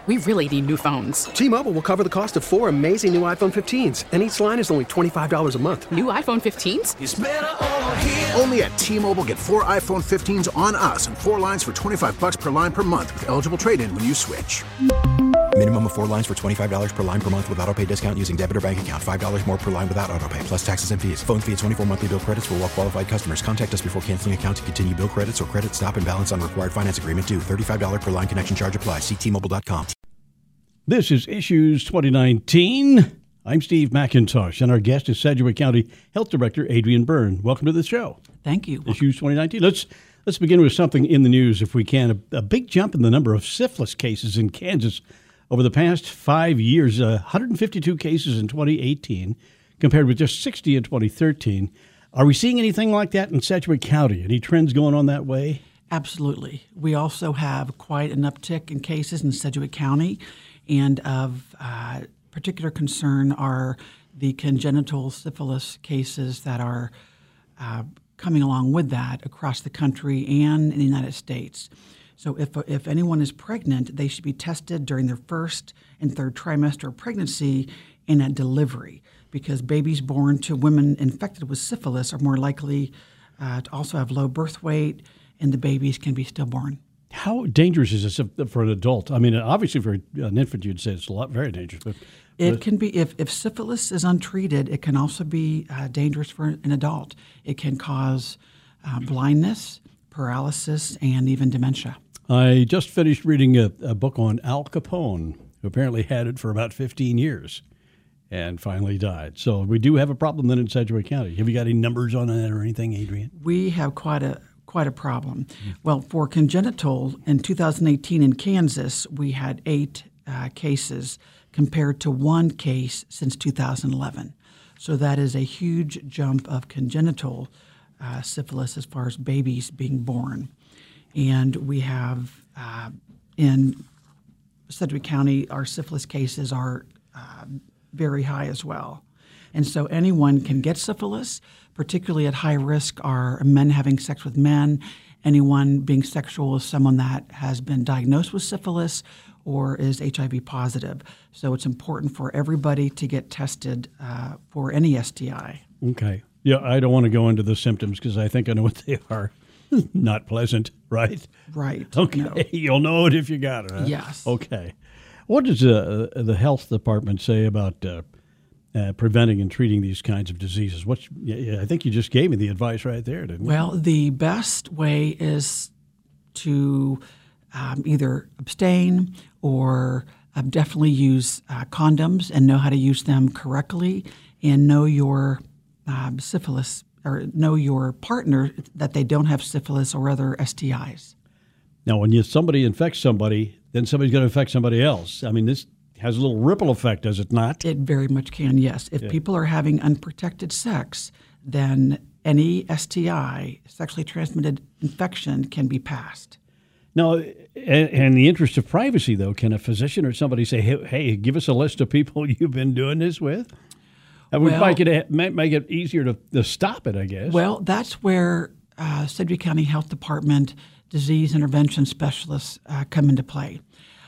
We really need new phones. T-Mobile will cover the cost of 4 amazing new iPhone 15s, and each line is only $25 a month. New iPhone 15s? It's better over here. Only at T-Mobile, get 4 iPhone 15s on us and 4 lines for $25 per line per month with eligible trade-in when you switch. Minimum of 4 lines for $25 per line per month with autopay discount using debit or bank account. $5 more per line without autopay, plus taxes and fees. Phone fee at 24 monthly bill credits for well-qualified customers. Contact us before canceling account to continue bill credits or credit stop and balance on required finance agreement due. $35 per line connection charge applies. See T-Mobile.com. This is Issues 2019. I'm Steve McIntosh, and our guest is Sedgwick County Health Director Adrienne Byrne. Welcome to the show. Thank you. Issues 2019. Let's begin with something in the news, if we can. A big jump in the number of syphilis cases in Kansas over the past 5 years. 152 cases in 2018, compared with just 60 in 2013. Are we seeing anything like that in Sedgwick County? Any trends going on that way? Absolutely. We also have quite an uptick in cases in Sedgwick County. And of particular concern are the congenital syphilis cases that are coming along with that across the country and in the United States. So if anyone is pregnant, they should be tested during their first and third trimester of pregnancy and at delivery, because babies born to women infected with syphilis are more likely to also have low birth weight, and the babies can be stillborn. How dangerous is this for an adult? I mean, obviously for an infant, you'd say it's very dangerous. But it can be, if syphilis is untreated, it can also be dangerous for an adult. It can cause blindness, paralysis, and even dementia. I just finished reading a book on Al Capone, who apparently had it for about 15 years and finally died. So we do have a problem then in Sedgwick County. Have you got any numbers on that or anything, Adrienne? We have quite a problem. Well, for congenital, in 2018 in Kansas, we had 8 cases compared to 1 case since 2011. So that is a huge jump of congenital syphilis as far as babies being born. And we have in Sedgwick County, our syphilis cases are very high as well. And so anyone can get syphilis. Particularly at high risk are men having sex with men, anyone being sexual with someone that has been diagnosed with syphilis or is HIV positive. So it's important for everybody to get tested for any STI. Okay. Yeah, I don't want to go into the symptoms because I think I know what they are. Not pleasant, right? Right. Okay. No. You'll know it if you got it, huh? Yes. Okay. What does the health department say about preventing and treating these kinds of diseases? I think you just gave me the advice right there, didn't you? Well, the best way is to either abstain or definitely use condoms and know how to use them correctly, and know your syphilis, or know your partner that they don't have syphilis or other STIs. Now, when somebody infects somebody, then somebody's going to infect somebody else. I mean, this has a little ripple effect, does it not? It very much can, yes. If people are having unprotected sex, then any STI, sexually transmitted infection, can be passed. Now, in the interest of privacy, though, can a physician or somebody say, hey, give us a list of people you've been doing this with? That would make it easier to stop it, I guess. Well, that's where Sedgwick County Health Department disease intervention specialists come into play.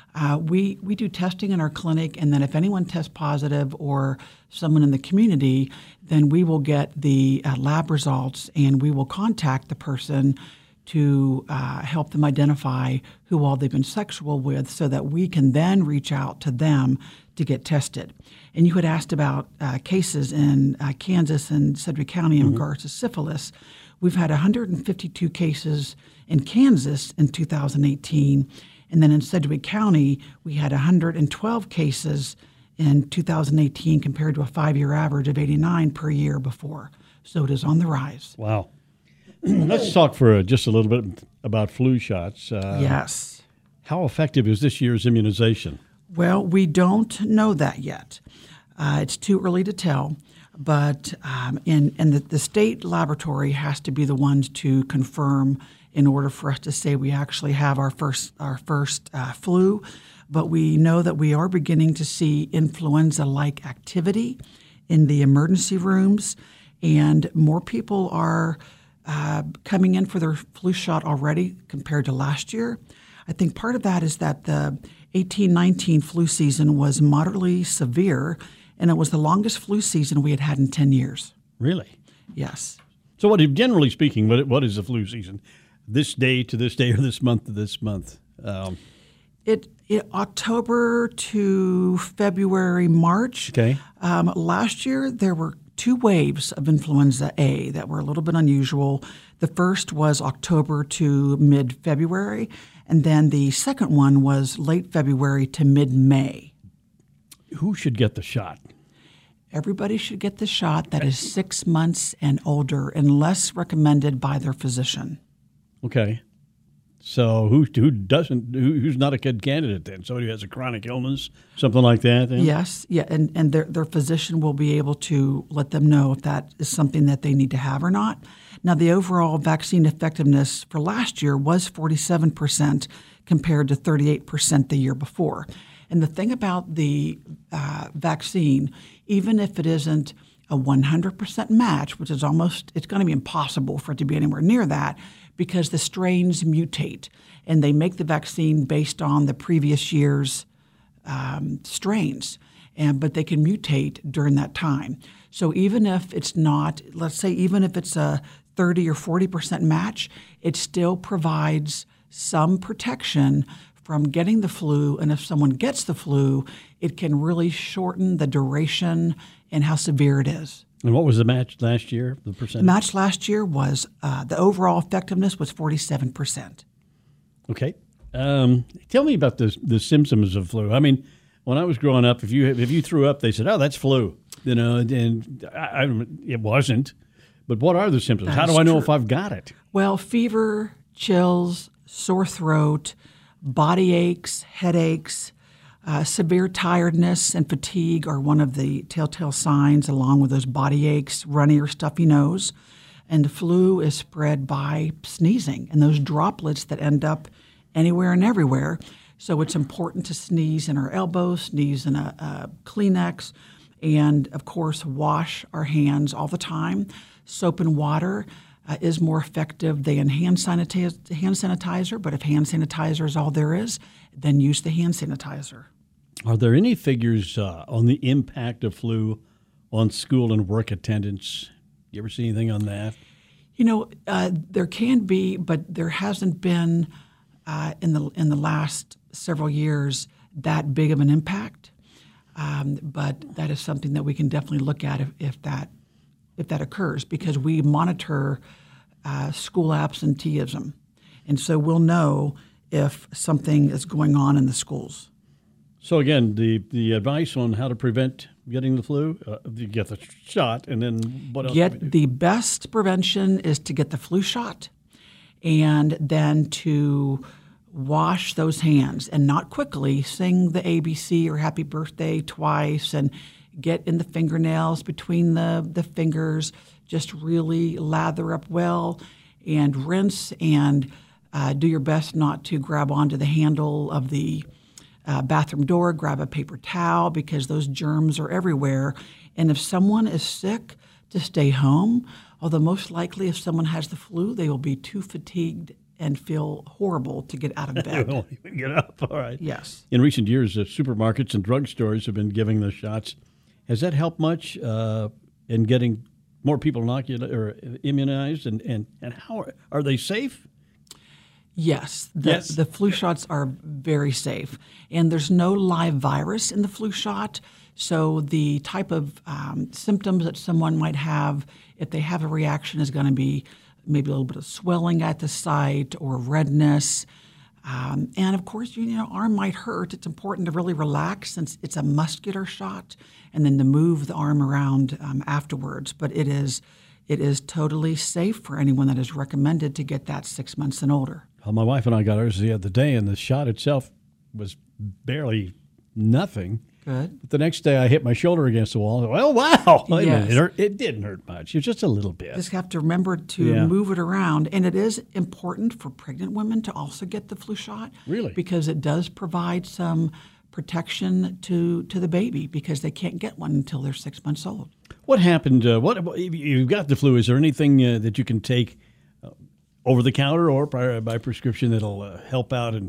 We do testing in our clinic, and then if anyone tests positive or someone in the community, then we will get the lab results, and we will contact the person to help them identify who all they've been sexual with, so that we can then reach out to them to get tested. And you had asked about cases in Kansas and Sedgwick County in regards to syphilis. We've had 152 cases in Kansas in 2018. And then in Sedgwick County, we had 112 cases in 2018 compared to a 5-year average of 89 per year before. So it is on the rise. Wow. Let's talk for just a little bit about flu shots. Yes. How effective is this year's immunization? Well, we don't know that yet. It's too early to tell. But the state laboratory has to be the ones to confirm in order for us to say we actually have our first flu. But we know that we are beginning to see influenza-like activity in the emergency rooms, and more people are coming in for their flu shot already compared to last year. I think part of that is that the 18-19 flu season was moderately severe, and it was the longest flu season we had had in 10 years. Really? Yes. So, generally speaking, what is the flu season? This day to this day, or this month to this month? It October to February, March. Okay. Last year, there were 2 waves of influenza A that were a little bit unusual. The first was October to mid-February, and then the second one was late February to mid-May. Who should get the shot? Everybody should get the shot that is 6 months and older, unless recommended by their physician. Okay. So who doesn't? Who's not a good candidate then? Somebody who has a chronic illness, something like that? Then? Yes, yeah, and their physician will be able to let them know if that is something that they need to have or not. Now, the overall vaccine effectiveness for last year was 47% compared to 38% the year before. And the thing about the vaccine, even if it isn't a 100% match, which is it's going to be impossible for it to be anywhere near that, because the strains mutate and they make the vaccine based on the previous year's strains, but they can mutate during that time. So even if it's not, let's say, even if it's a 30 or 40% match, it still provides some protection from getting the flu. And if someone gets the flu, it can really shorten the duration and how severe it is. And what was the match last year, the percentage? Match last year was, the overall effectiveness was 47%. Okay. Tell me about the symptoms of flu. I mean, when I was growing up, if you threw up, they said, "Oh, that's flu," and it wasn't. But what are the symptoms? How do I know if I've got it? Well, fever, chills, sore throat, body aches, headaches, severe tiredness and fatigue are one of the telltale signs, along with those body aches, runny or stuffy nose. And the flu is spread by sneezing and those droplets that end up anywhere and everywhere. So it's important to sneeze in our elbows, sneeze in a Kleenex, and, of course, wash our hands all the time. Soap and water is more effective than hand sanitizer, but if hand sanitizer is all there is, then use the hand sanitizer. Are there any figures on the impact of flu on school and work attendance? You ever see anything on that? There can be, but there hasn't been in the last several years that big of an impact. But that is something that we can definitely look at if that occurs, because we monitor school absenteeism, and so we'll know if something is going on in the schools. So again, the advice on how to prevent getting the flu, you get the shot, and then what else? The best prevention is to get the flu shot, and then to wash those hands, and not quickly sing the ABC or Happy Birthday twice, and get in the fingernails between the fingers. Just really lather up well and rinse, and do your best not to grab onto the handle of the bathroom door. Grab a paper towel, because those germs are everywhere. And if someone is sick, to stay home. Although most likely if someone has the flu, they will be too fatigued and feel horrible to get out of bed. They won't even get up. All right. Yes. In recent years, supermarkets and drugstores have been giving the shots. Has that helped much in getting more people inoculated or immunized? And how are they safe? Yes. The flu shots are very safe. And there's no live virus in the flu shot. So the type of symptoms that someone might have if they have a reaction is going to be maybe a little bit of swelling at the site or redness. And, of course, arm might hurt. It's important to really relax, since it's a muscular shot, and then to move the arm around afterwards. But it is totally safe for anyone that is recommended to get that 6 months and older. Well, my wife and I got ours the other day, and the shot itself was barely nothing. Good. But the next day, I hit my shoulder against the wall. Oh, wow. Yes. It didn't hurt much. It was just a little bit. Just have to remember to move it around. And it is important for pregnant women to also get the flu shot. Really? Because it does provide some protection to the baby, because they can't get one until they're 6 months old. What happened? What if you've got the flu? Is there anything that you can take over the counter or by prescription that'll help out and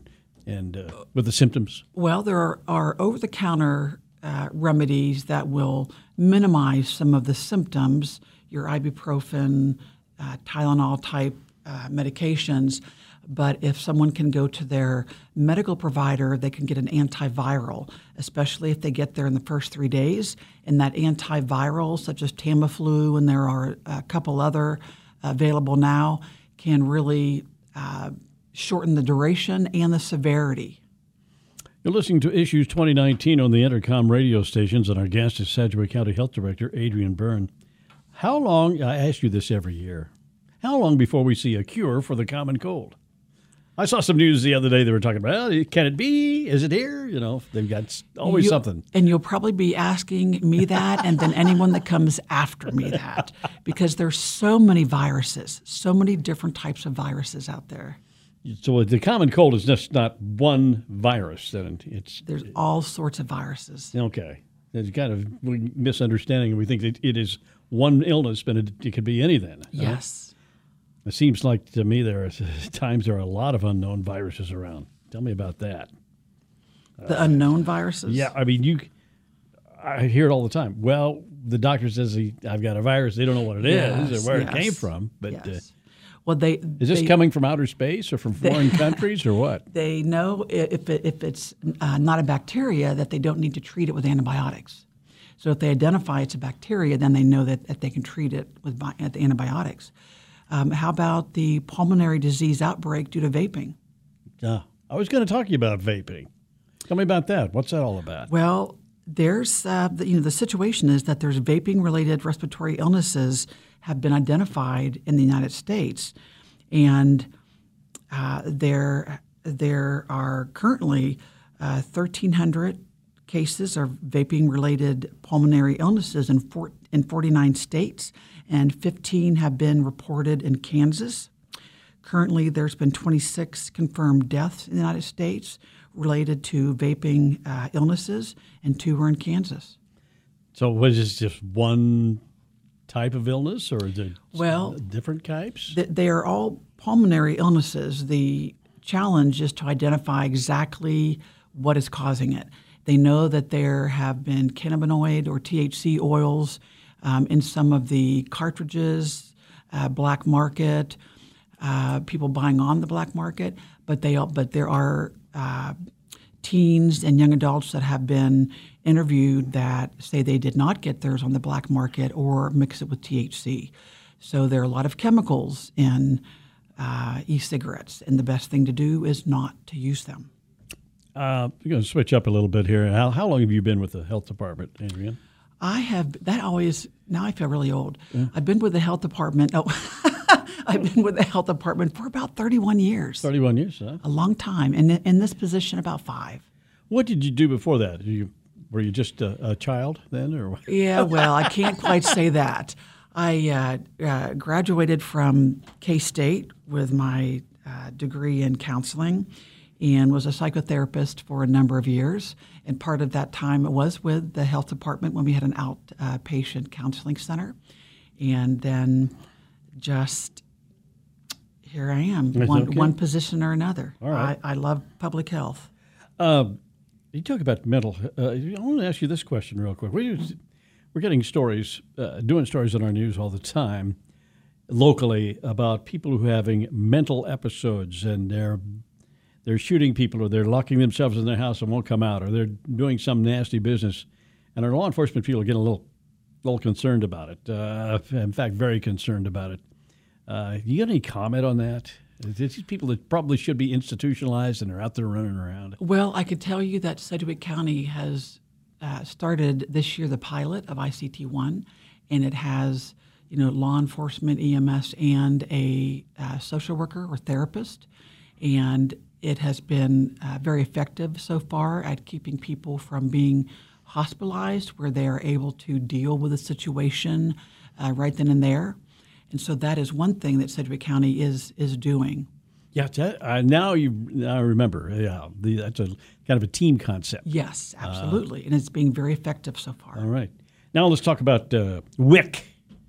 and with the symptoms? Well, there are over-the-counter remedies that will minimize some of the symptoms, your ibuprofen, Tylenol-type medications. But if someone can go to their medical provider, they can get an antiviral, especially if they get there in the first 3 days. And that antiviral, such as Tamiflu, and there are a couple other available now, can really shorten the duration and the severity. You're listening to Issues 2019 on the Intercom radio stations, and our guest is Sedgwick County Health Director Adrian Byrne. How long, I ask you this every year, how long before we see a cure for the common cold? I saw some news the other day. They were talking about, can it be? Is it here? You know, they've got always something. And you'll probably be asking me that, and then anyone that comes after me that, because there's so many viruses, so many different types of viruses out there. So the common cold is just not one virus. Then there's all sorts of viruses. Okay. There's kind of misunderstanding. We think that it is one illness, but it could be anything. Yes. It seems like to me there are a lot of unknown viruses around. Tell me about that. The unknown viruses? Yeah, I mean, I hear it all the time. Well, the doctor says I've got a virus. They don't know what it is or where it came from. But well, is this coming from outer space or from foreign countries or what? They know if it's not a bacteria that they don't need to treat it with antibiotics. So if they identify it's a bacteria, then they know that they can treat it with the antibiotics. How about the pulmonary disease outbreak due to vaping? I was going to talk to you about vaping. Tell me about that. What's that all about? Well, there's the situation is that there's vaping-related respiratory illnesses have been identified in the United States, and there are currently 1,300 cases of vaping-related pulmonary illnesses in 49 states, and 15 have been reported in Kansas. Currently, there's been 26 confirmed deaths in the United States related to vaping illnesses, and 2 were in Kansas. So was this just one type of illness, or is it different types? They are all pulmonary illnesses. The challenge is to identify exactly what is causing it. They know that there have been cannabinoid or THC oils in some of the cartridges, black market, people buying on the black market, but there are teens and young adults that have been interviewed that say they did not get theirs on the black market or mix it with THC. So there are a lot of chemicals in e-cigarettes, and the best thing to do is not to use them. We're going to switch up a little bit here. How long have you been with the health department, Adrian? I have. Now I feel really old. Yeah. I've been with the health department. I've been with the health department for about 31 years. 31 years, huh? A long time. And in this position, about 5. What did you do before that? Were you just a child then, or what? Yeah, well, I can't quite say that. I graduated from K-State with my degree in counseling, and was a psychotherapist for a number of years. And part of that time it was with the health department when we had an outpatient counseling center. And then just here I am, one position or another. All right. I love public health. You talk about mental. I want to ask you this question real quick. We're getting stories, doing stories in our news all the time, locally, about people who are having mental episodes, and they're shooting people, or they're locking themselves in their house and won't come out, or they're doing some nasty business. And our law enforcement people are getting a little concerned about it. In fact, very concerned about it. You got any comment on that? These people that probably should be institutionalized and are out there running around. Well, I could tell you that Sedgwick County has started this year the pilot of ICT-1, and it has law enforcement, EMS, and a social worker or therapist. And it has been very effective so far at keeping people from being hospitalized, where they are able to deal with the situation right then and there. And so that is one thing that Sedgwick County is doing. Yeah, now I remember. Yeah, that's a kind of a team concept. Yes, absolutely, and it's being very effective so far. All right. Now let's talk about WIC.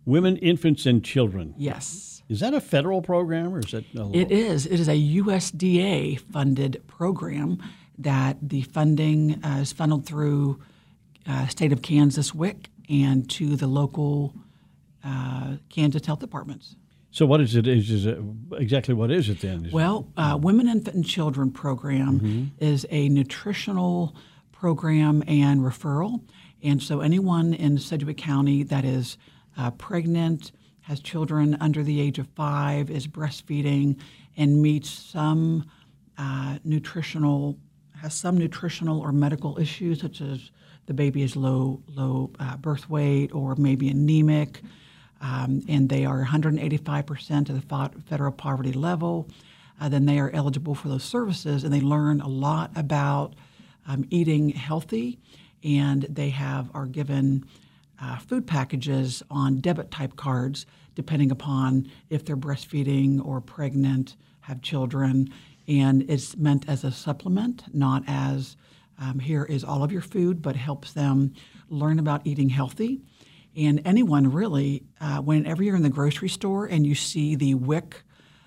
Women, Infants, and Children. Yes. Is that a federal program or is that a It is. It is a USDA-funded program that the funding is funneled through state of Kansas WIC and to the local Kansas health departments. So what is it? Exactly what is it then? Well, Women, Infant, and Children program is a nutritional program and referral. And so anyone in Sedgwick County that is pregnant, has children under the age of 5, is breastfeeding, and meets some nutritional or medical issues, such as the baby is low birth weight or maybe anemic, and they are 185% of the federal poverty level, then they are eligible for those services, and they learn a lot about eating healthy, and they are given food packages on debit type cards, depending upon if they're breastfeeding or pregnant, have children, and it's meant as a supplement, not as here is all of your food, but helps them learn about eating healthy. And anyone really, whenever you're in the grocery store and you see the WIC,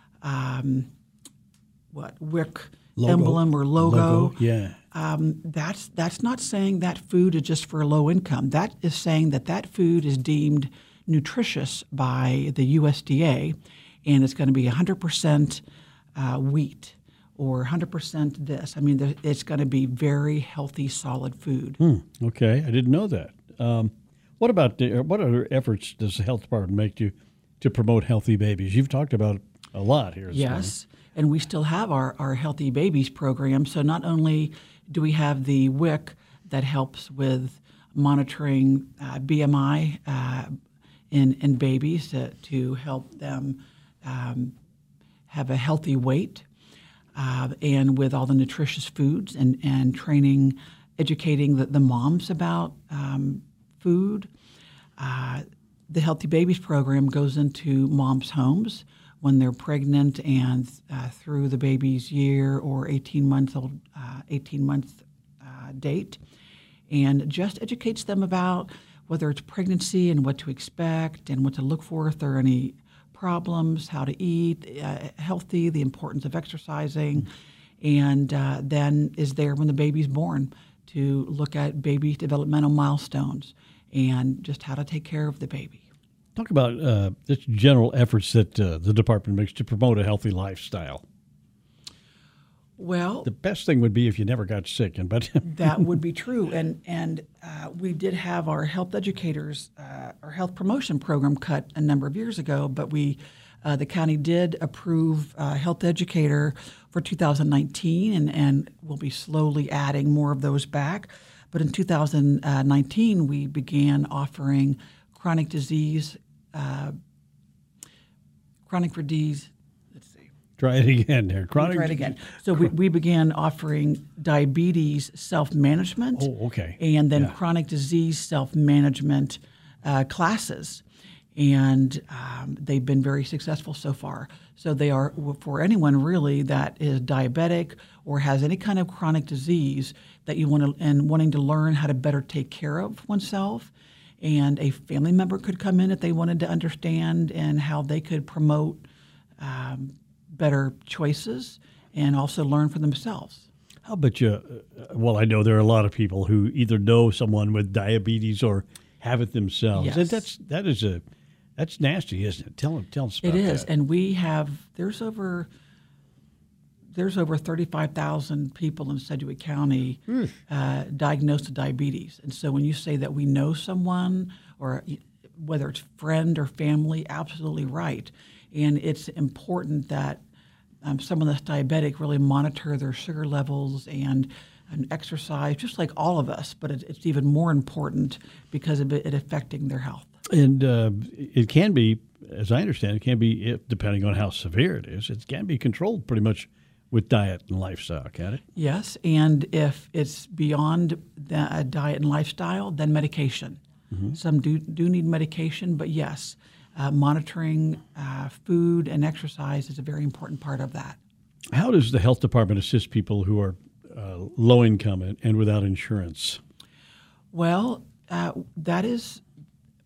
WIC emblem or logo. Yeah. That's not saying that food is just for low income. That is saying that food is deemed nutritious by the USDA, and it's going to be 100% wheat or 100% this. I mean, it's going to be very healthy, solid food. Okay, I didn't know that. What other efforts does the health department make to promote healthy babies? You've talked about a lot here. Yes, and we still have our Healthy Babies program. So not only do we have the WIC that helps with monitoring BMI in babies to help them have a healthy weight, and with all the nutritious foods and training, educating the moms about food. The Healthy Babies program goes into moms' homes when they're pregnant and through the baby's year or 18 month date, and just educates them about whether it's pregnancy and what to expect and what to look for if there are any problems, how to eat healthy, the importance of exercising, and then is there when the baby's born to look at baby developmental milestones and just how to take care of the baby. Talk about just general efforts that the department makes to promote a healthy lifestyle. Well, the best thing would be if you never got sick, but that would be true. And we did have our health educators, our health promotion program cut a number of years ago, but the county did approve a health educator for 2019, and we'll be slowly adding more of those back. But in 2019, we began offering chronic disease. Try it again there. Try it again. So we began offering diabetes self-management. Oh, okay. And then chronic disease self-management classes. And they've been very successful so far. So they are, for anyone really that is diabetic or has any kind of chronic disease that you want to, and wanting to learn how to better take care of oneself. And a family member could come in if they wanted to understand and how they could promote better choices and also learn for themselves. How about you? Well, I know there are a lot of people who either know someone with diabetes or have it themselves. Yes. That's nasty, isn't it? Tell us about that. It is, and we have there's over 35,000 people in Sedgwick County diagnosed with diabetes. And so when you say that we know someone, or whether it's friend or family, absolutely right. And it's important that someone that's diabetic really monitor their sugar levels and exercise, just like all of us. But it's even more important because of it affecting their health. And it can be, as I understand, it can be, depending on how severe it is, it can be controlled pretty much with diet and lifestyle, can it? Yes, and if it's beyond diet and lifestyle, then medication. Mm-hmm. Some do need medication, but yes, monitoring food and exercise is a very important part of that. How does the health department assist people who are low income and without insurance? Well, that is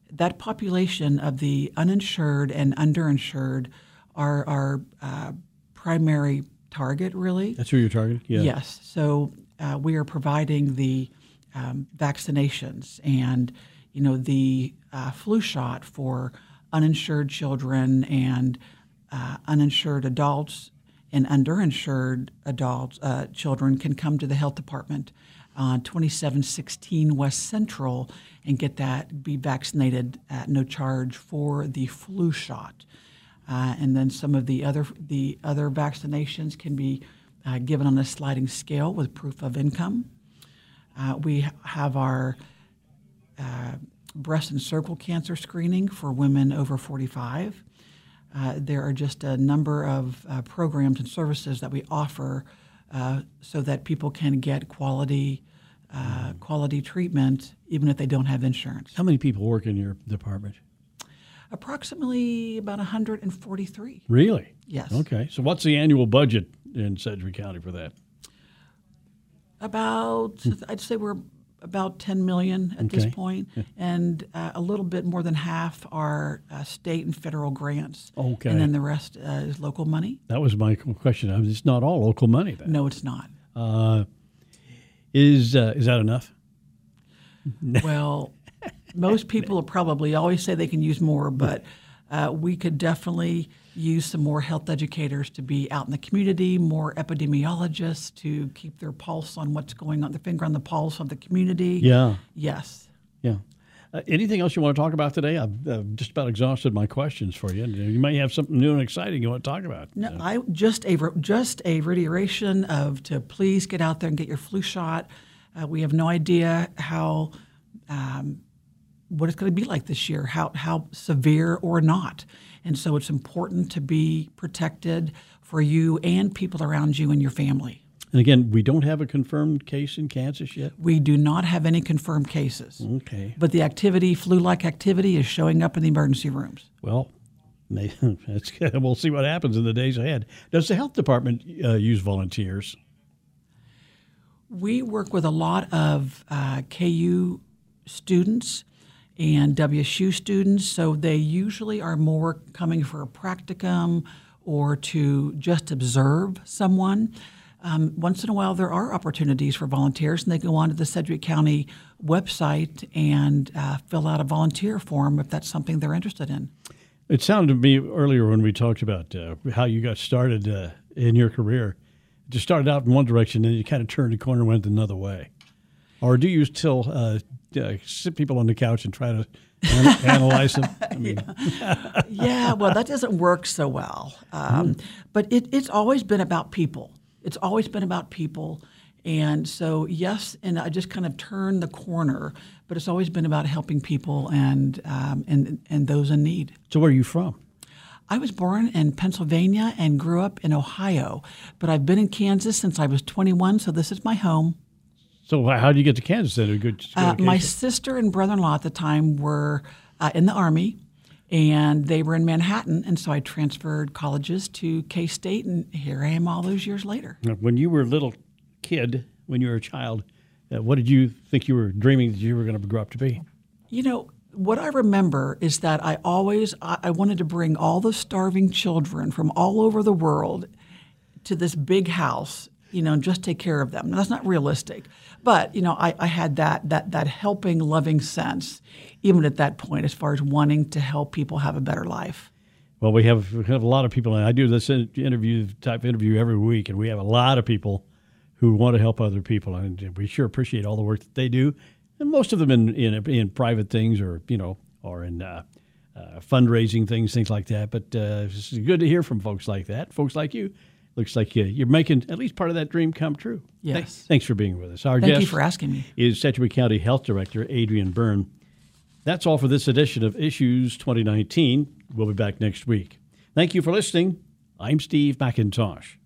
that population of the uninsured and underinsured are our primary target, really. That's who you're targeting? Yeah. Yes. So we are providing the vaccinations and, the flu shot for uninsured children and uninsured adults and underinsured adults. Children can come to the health department on 2716 West Central and be vaccinated at no charge for the flu shot. And then some of the other vaccinations can be given on a sliding scale with proof of income. We have our breast and cervical cancer screening for women over 45. There are just a number of programs and services that we offer so that people can get quality treatment even if they don't have insurance. How many people work in your department? Approximately about 143. Really? Yes. Okay. So what's the annual budget in Sedgwick County for that? I'd say we're about $10 million at this point, and a little bit more than half are state and federal grants. Okay. And then the rest is local money. That was my question. It's not all local money then. No, it's not. Is that enough? Well, most people will probably always say they can use more, but we could definitely use some more health educators to be out in the community, more epidemiologists to keep their pulse on what's going on, their finger on the pulse of the community. Yeah. Yes. Yeah. Anything else you want to talk about today? I've just about exhausted my questions for you. You may have something new and exciting you want to talk about. No, I just a reiteration of to please get out there and get your flu shot. We have no idea how what it's going to be like this year, how severe or not. And so it's important to be protected for you and people around you and your family. And again, we don't have a confirmed case in Kansas yet? We do not have any confirmed cases. Okay. But the activity, flu-like activity, is showing up in the emergency rooms. Well, we'll see what happens in the days ahead. Does the health department use volunteers? We work with a lot of KU students and WSU students, so they usually are more coming for a practicum or to just observe someone. Once in a while, there are opportunities for volunteers, and they go onto the Sedgwick County website and fill out a volunteer form if that's something they're interested in. It sounded to me earlier when we talked about how you got started in your career. You started out in one direction, and you kind of turned the corner and went another way. Or do you still sit people on the couch and try to analyze them? I mean. Yeah, well, that doesn't work so well. But it's always been about people. It's always been about people. And so, yes, and I just kind of turned the corner, but it's always been about helping people and those in need. So where are you from? I was born in Pennsylvania and grew up in Ohio, but I've been in Kansas since I was 21, so this is my home. So how did you get to Kansas then? My sister and brother-in-law at the time were in the Army, and they were in Manhattan, and so I transferred colleges to K-State, and here I am all those years later. When you were a little kid, when you were a child, what did you think you were dreaming that you were going to grow up to be? You know, what I remember is that I wanted to bring all the starving children from all over the world to this big house, and just take care of them. Now, that's not realistic. But, I had that helping, loving sense, even at that point, as far as wanting to help people have a better life. Well, we have a lot of people, and I do this interview every week, and we have a lot of people who want to help other people, and we sure appreciate all the work that they do, and most of them in private things or in fundraising things like that. But it's good to hear from folks like that, folks like you. Looks like you're making at least part of that dream come true. Yes. Thanks for being with us. Our Thank guest you for asking me. Is Sedgwick County Health Director Adrienne Byrne. That's all for this edition of Issues 2019. We'll be back next week. Thank you for listening. I'm Steve McIntosh.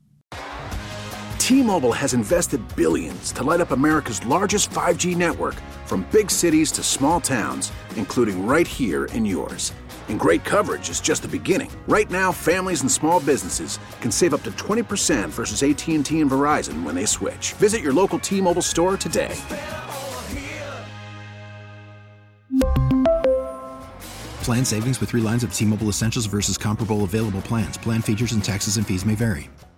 T-Mobile has invested billions to light up America's largest 5G network, from big cities to small towns, including right here in yours. And great coverage is just the beginning. Right now, families and small businesses can save up to 20% versus AT&T and Verizon when they switch. Visit your local T-Mobile store today. Plan savings with 3 lines of T-Mobile Essentials versus comparable available plans. Plan features and taxes and fees may vary.